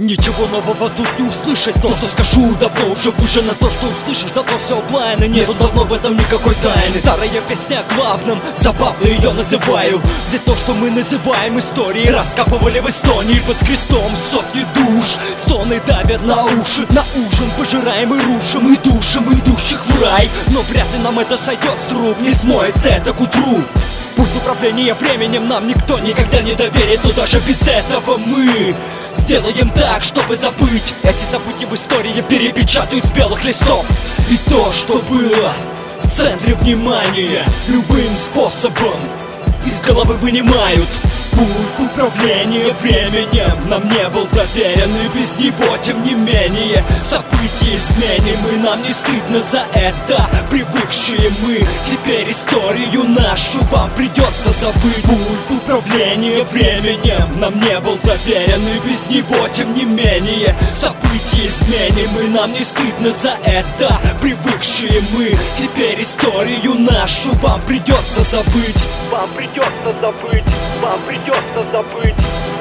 Ничего нового тут не услышать. То, что скажу, давно уже выше на то, что услышишь. Давно все оплайно, нету давно в этом никакой тайны. Старая песня о главном, забавно ее называю. Где то, что мы называем историей, раскапывали в Эстонии под крестом сотни душ. Стоны давят на уши, на ужин пожираем и рушим, и душим идущих в рай. Но вряд ли нам это сойдет с рук, не смоется это к утру. Пусть управление временем нам никто никогда не доверит, но даже без этого мы сделаем так, чтобы забыть. Эти события в истории перепечатают с белых листов. И то, что было в центре внимания, любым способом из головы вынимают. Пульт управления временем нам не был доверен, и без него, тем не менее, события изменим, и нам не стыдно за это. Привыкшие мы, теперь историю нашу вам придется забыть. Пульт управления временем нам не был доверен, и без него, тем не менее, события изменим, и нам не стыдно за это. Привыкшие мы, теперь историю нашу вам придется забыть. Вам придется забыть, вам придется забыть.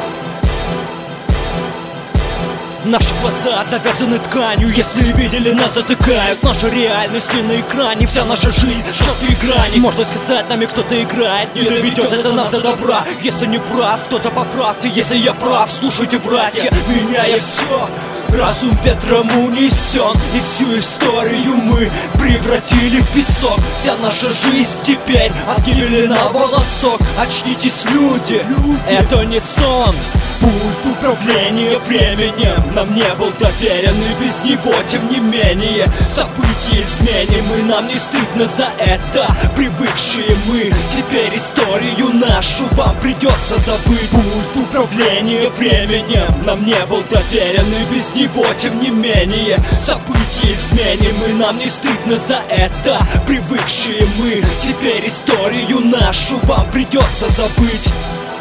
Наши глаза завязаны тканью, если видели, нас затыкают. Наша реальность не на экране, вся наша жизнь в четкой грани. Можно сказать, нами кто-то играет, не доведет это нас до добра. Если не прав, кто-то поправьте, если я прав, слушайте, братья, меняя все. Разум ветром унесен, и всю историю мы превратили в песок. Вся наша жизнь теперь от гибели на волосок. Очнитесь, люди, это не сон. Пульт управления временем нам не был доверен, и без него, тем не менее, события изменим, и нам не стыдно за это. Привыкшие мы, теперь историю нашу вам придется забыть. Пульт управления временем нам не был доверен, и без него, тем не менее, события изменим, и нам не стыдно за это. Привыкшие мы, теперь историю нашу вам придется забыть.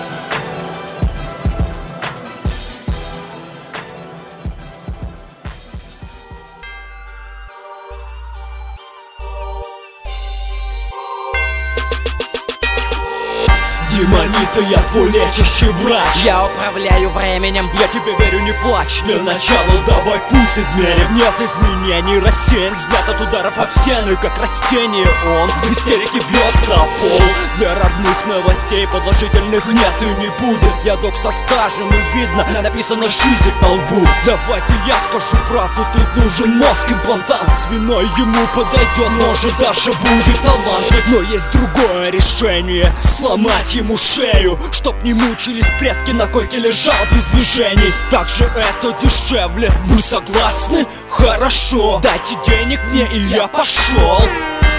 Демонита, я твой лечащий врач. Я управляю временем. Я тебе верю, не плачь. Для начала давай пульс измерим. Нет изменений, рассеян взгляд от ударов об стены, как растение. Он в истерике бьется о пол. Для родных новостей положительных нет и не будет. Я док со стажем, и видно, написано «шизик» на лбу. Давайте я скажу правду, тут нужен мозг, имплантант. Свиной ему подойдет, может даже будет талант. Но есть другое решение: сломать ему шею, чтоб не мучились предки, на койке лежал без движений. Так же это дешевле, вы согласны? Хорошо, дайте денег мне, и я пошел.